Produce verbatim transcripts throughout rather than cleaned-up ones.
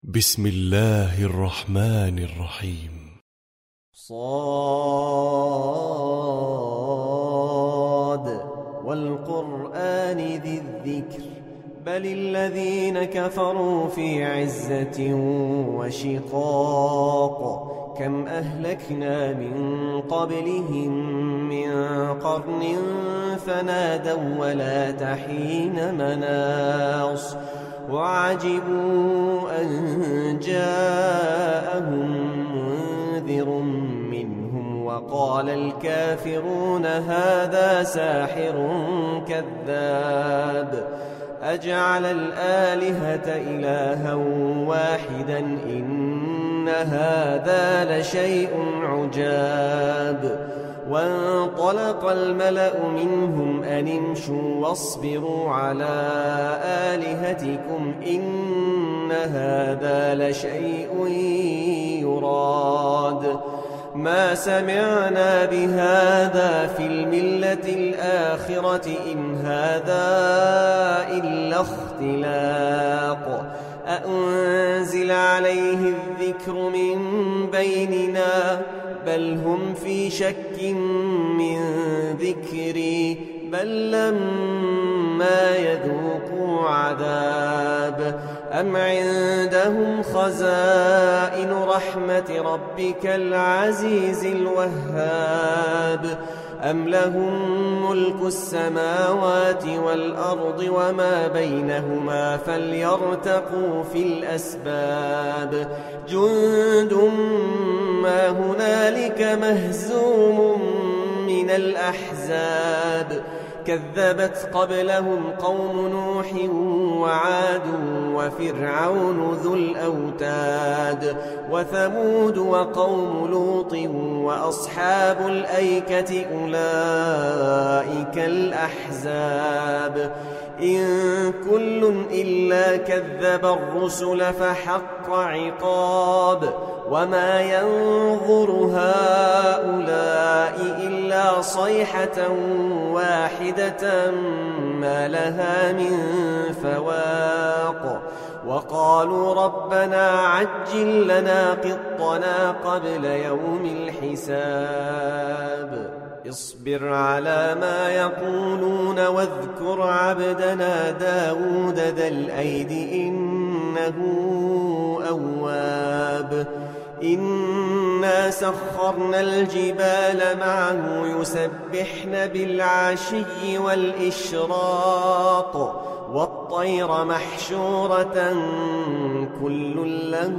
بسم الله الرحمن الرحيم. صاد والقرآن ذي الذكر بل الذين كفروا في عزة وشقاق كم أهلكنا من قبلهم من قرن فنادوا ولا تحين مناص وعجبوا أن جاءهم منذر منهم وقال الكافرون هذا ساحر كذاب أجعل الآلهة إلها واحدا إن هذا لشيء عجاب وانطلق الملأ منهم أن امشوا واصبروا على آلهتكم إن هذا لشيء يراد ما سمعنا بهذا في الملة الآخرة إن هذا إلا اختلاق أأنزل عليه الذكر من بيننا بل هم في شك من ذكري بل لما يذوقوا عذاب أم عندهم خزائن رحمة ربك العزيز الوهاب أم لهم ملك السماوات والأرض وما بينهما فليرتقوا في الأسباب جند ما هنالك مهزوم من الأحزاب كذبت قبلهم قوم نوح وعاد وفرعون ذو الأوتاد وثمود وقوم لوط وأصحاب الأيكة أولئك الأحزاب إن كل إلا كذب الرسل فحق عقاب وما ينظر هؤلاء إلا صيحة واحدة ما لها من فواق وقالوا ربنا عجل لنا قطنا قبل يوم الحساب اصبر على ما يقولون واذكر عبدنا داود ذا الأيد إنه أواب إنا سخرنا الجبال معه يسبحن بالعشي والإشراق والطير محشورة كل له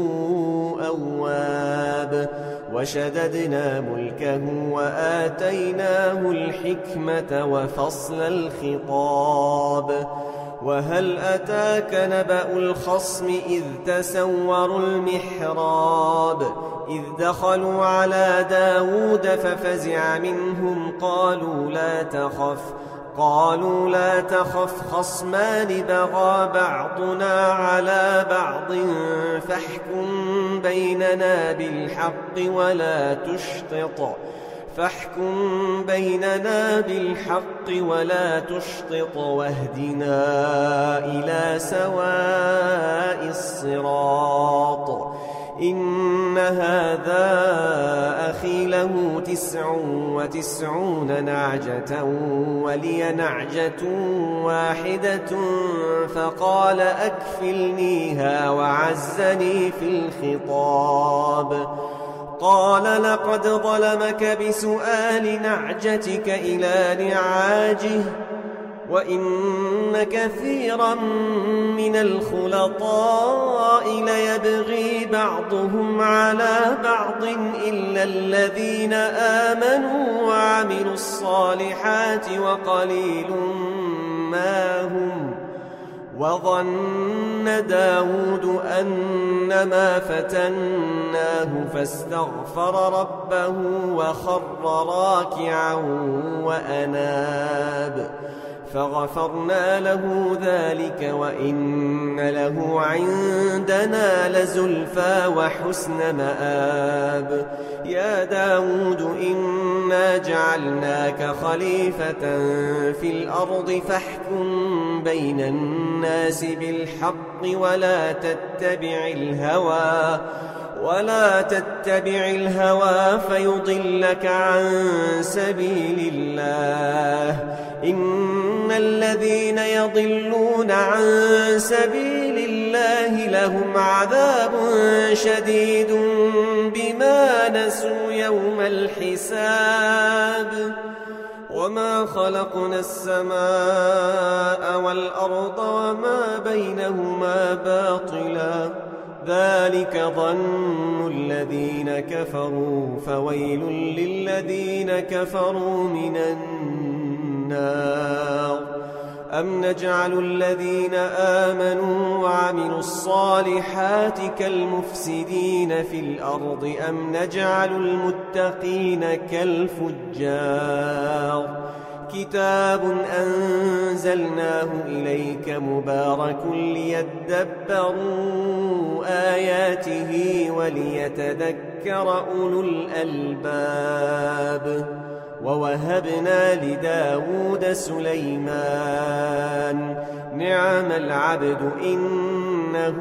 أواب وشددنا ملكه وآتيناه الحكمة وفصل الخطاب وهل أتاك نبأ الخصم إذ تسوروا المحراب إذ دخلوا على داود ففزع منهم قالوا لا تخف قالوا لا تخف خصمان بغى بعضنا على بعض فاحكم بيننا بالحق ولا تشطط فاحكم بيننا بالحق ولا تشطط واهدنا إلى سواء الصراط إن هذا أخي له تسع وتسعون نعجة ولي نعجة واحدة فقال أكفلنيها وعزني في الخطاب قال لقد ظلمك بسؤال نعجتك إلى نعاجه وإن كثيرا من الخلطاء ليبغي بعضهم على بعض إلا الذين آمنوا وعملوا الصالحات وقليل ما هم وظن داود أنما فتناه فاستغفر ربه وخر راكعا وأناب فغفرنا له ذلك وإن له عندنا لزلفى وحسن مآب يا داود إنا جعلناك خليفة في الأرض فاحكم بين الناس بالحق ولا تتبع الهوى ولا تتبع الهوى فيضلك عن سبيل الله إن الذين يضلون عن سبيل الله لهم عذاب شديد بما نسوا يوم الحساب وما خلقنا السماء والأرض وما بينهما باطلا ذلك ظن الذين كفروا فويل للذين كفروا من النار أم نجعل الذين آمنوا وعملوا الصالحات كالمفسدين في الأرض أم نجعل المتقين كالفجار كتاب أنزلناه إليك مبارك ليدبروا آياته وليتذكر أولو الألباب ووهبنا لداود سليمان نعم العبد إنه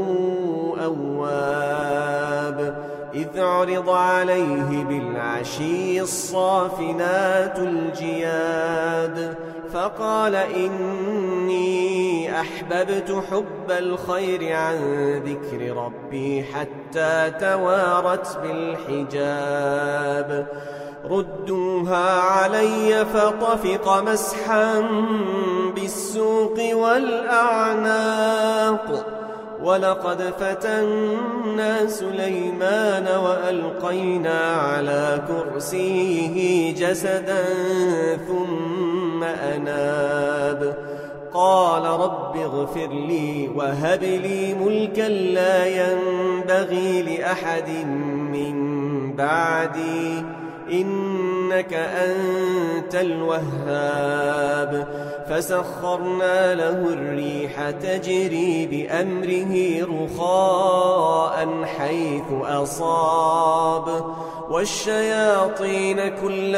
أواب إذ عرض عليه بالعشي الصافنات الجياد فقال إني أحببت حب الخير عن ذكر ربي حتى توارت بالحجاب ردوها علي فطفق مسحا بالسوق والأعناق ولقد فتنا سليمان وألقينا على كرسيه جسدا ثم أناب قال رب اغفر لي وهب لي ملكا لا ينبغي لأحد من بعدي إنك أنت الوهاب فسخرنا له الريح تجري بأمره رخاء حيث أصاب والشياطين كل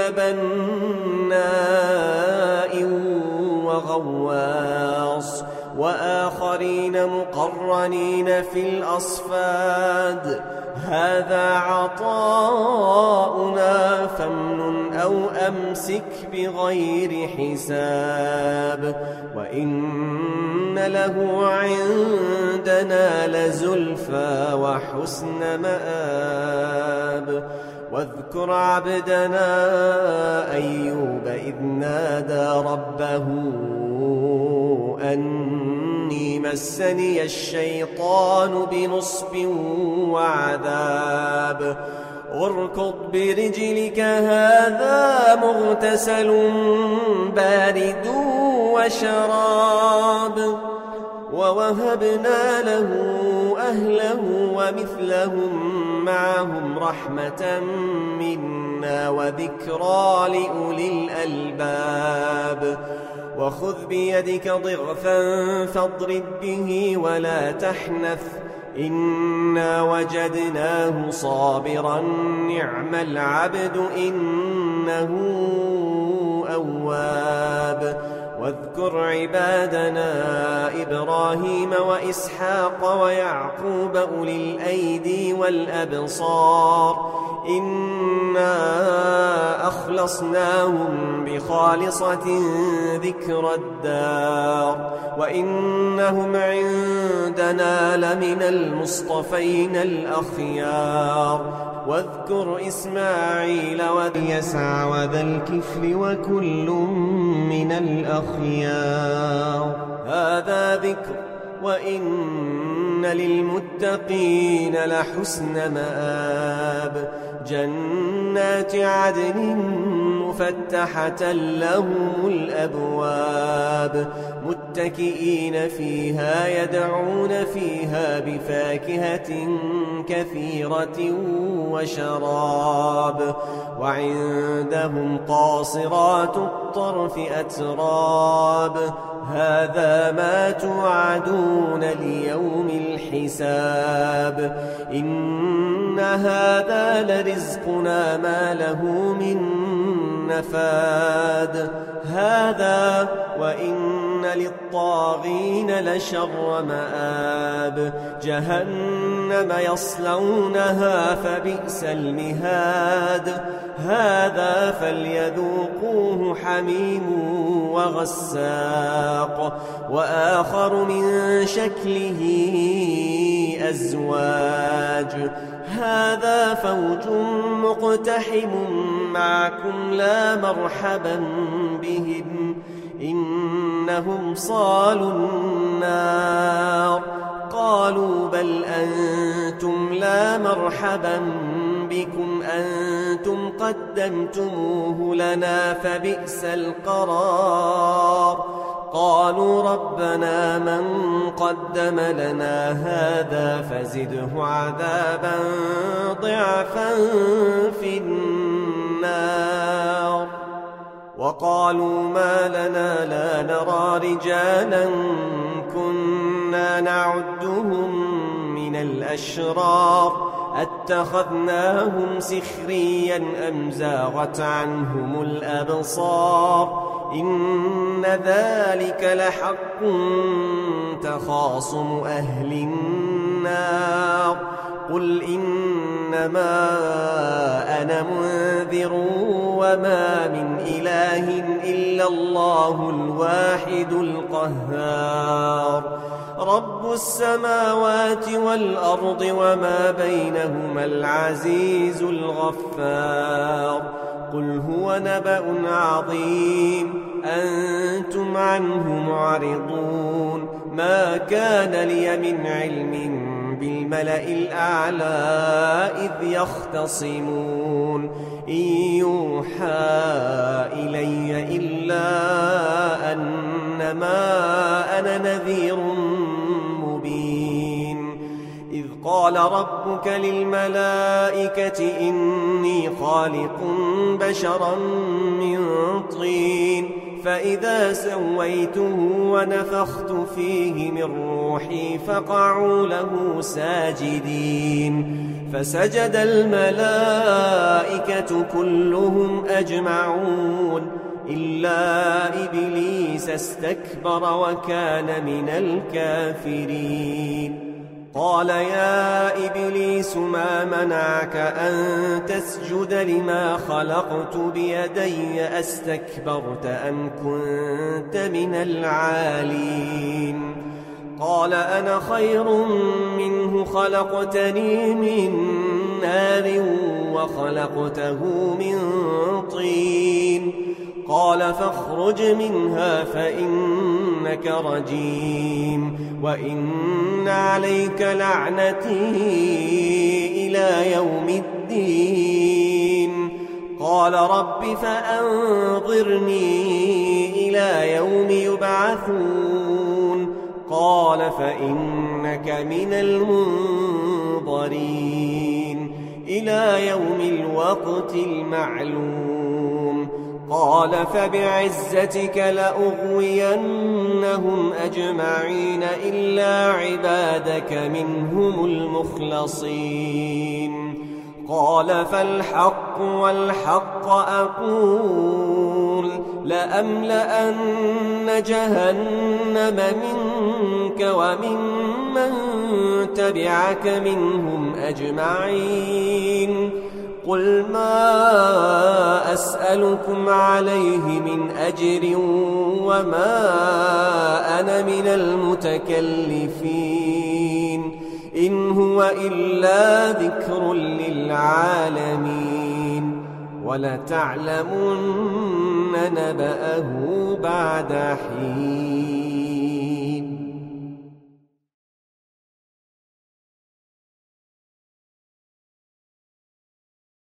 بناء وغواص وآخرين مقرنين في الأصفاد هذا عطاؤنا فامنن أو أمسك بغير حساب وإن له عندنا لزلفى وحسن مآب واذكر عبدنا أيوب إذ نادى ربه أني مسني الشيطان بنصب وعذاب اركض برجلك هذا مغتسل بارد وشراب ووهبنا له أهله ومثلهم معهم رحمة منا وذكرى لأولي الألباب وخذ بيدك ضغثا فاضرب به ولا تحنث إنا وجدناه صابرا نعم العبد إنه أواب واذكر عبادنا إبراهيم وإسحاق ويعقوب أولي الأيدي والأبصار إنا أخلصناهم بخالصة ذكر الدار وإنهم عندنا لمن المصطفين الأخيار واذكر إسماعيل واليسع وذا الكفل وكل من الأخيار هذا ذكر وإن للمتقين لحسن مآب جنات عدن مفتحة لهم الأبواب متكئين فيها يدعون فيها بفاكهة كثيرة وشراب وعندهم قاصرات الطرف أتراب هذا ما توعدون ليوم الحساب إن هذا لرزقنا ما له من نفاد هذا وإن للطاغين لشر مآب جهنم يصلونها فبئس المهاد هذا فليذوقوه حميم وغساق وآخر من شكله أزواج هذا فوج مقتحم معكم لا مرحبا بهم إنهم صالوا النار قالوا بل أنتم لا مرحبا بكم أنتم قدمتموه لنا فبئس القرار قالوا ربنا من قدم لنا هذا فزده عذابا ضعفا في النار وقالوا ما لنا لا نرى رجالا كنا نعدهم من الأشرار أتخذناهم سخريا أم زاغت عنهم الأبصار إن ذلك لحق تخاصم أهل النار قل إنما أنا منذر وما من إله إلا الله الواحد القهار رب السماوات والأرض وما بينهما العزيز الغفار قل هو نبأ عظيم أنتم عنه معرضون ما كان لي من علم بالملأ الأعلى إذ يختصمون إن يوحى إلي إلا أنما أنا نذير مبين إذ قال ربك للملائكة إني خالق بشرا من طين فإذا سويته ونفخت فيه من روحي فقعوا له ساجدين فسجد الملائكة كلهم أجمعون إلا إبليس استكبر وكان من الكافرين قال يا إبليس ما منعك أن تسجد لما خلقت بيدي أستكبرت أم كنت من العالين قال أنا خير منه خلقتني من نار وخلقته من طين قال فاخرج منها فإنك رجيم وإن عليك لعنتي إلى يوم الدين قال رب فأنظرني إلى يوم يبعثون قال فإنك من المنظرين إلى يوم الوقت المعلوم قال فبعزتك لأغوينهم أجمعين إلا عبادك منهم المخلصين قال فالحق والحق أقول لأملأن جهنم منك وممن تبعك منهم أجمعين قل ما أسألكم عليه من أجر وما أنا من المتكلفين إن هو إلا ذكر للعالمين ولتعلمن نبأه بعد حين